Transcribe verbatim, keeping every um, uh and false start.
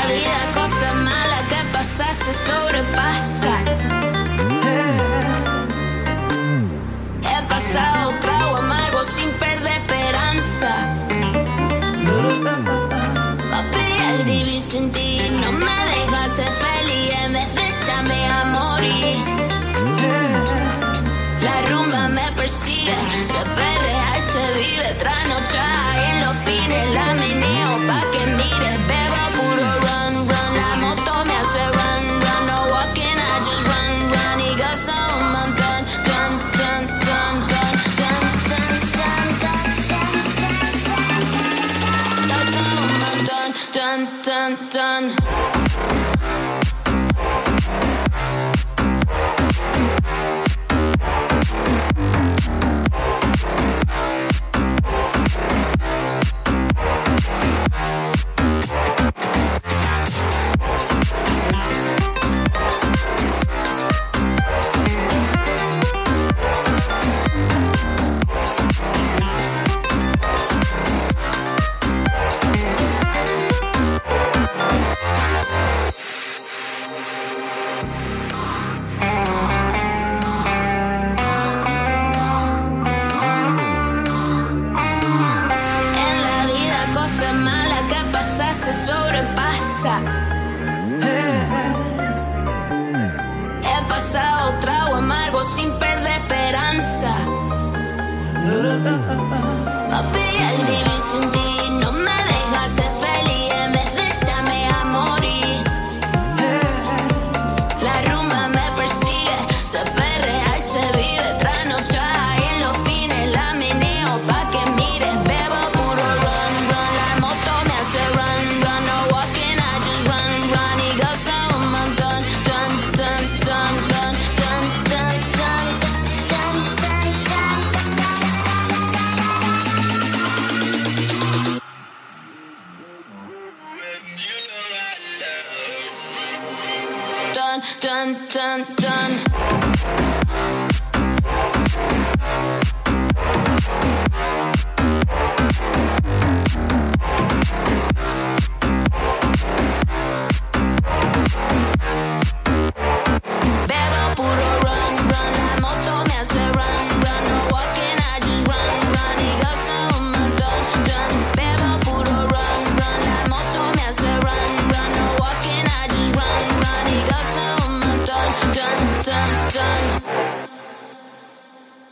vida cosa mala que pasa se sobrepasa. He pasado trago amargo sin perder esperanza. Papi, el vivir sin ti no me deja ser feliz. En vez de echarme a morir, la rumba me persigue. Se perrea y se vive trasnochada. Y en los fines la meneo pa' que mire. Bebo puro run, run. La moto me hace run, run. No walking, I just run, run. Y gozo un montón. Dun, dun, dun, dun, dun, dun, dun, dun, dun, dun. Gozo un montón. Dun, dun, dun. Se sobrepasa. He pasado trago amargo sin perder esperanza. Papi, el vivir sin ti no me deja ser feliz. En vez de echarme a morir, la rumba me persigue. Se perrea y se vive trasnochada. Y en los fines la meneo pa' que mires. Bebo puro run, run. La moto me hace run. Dun, dun, dun, dun.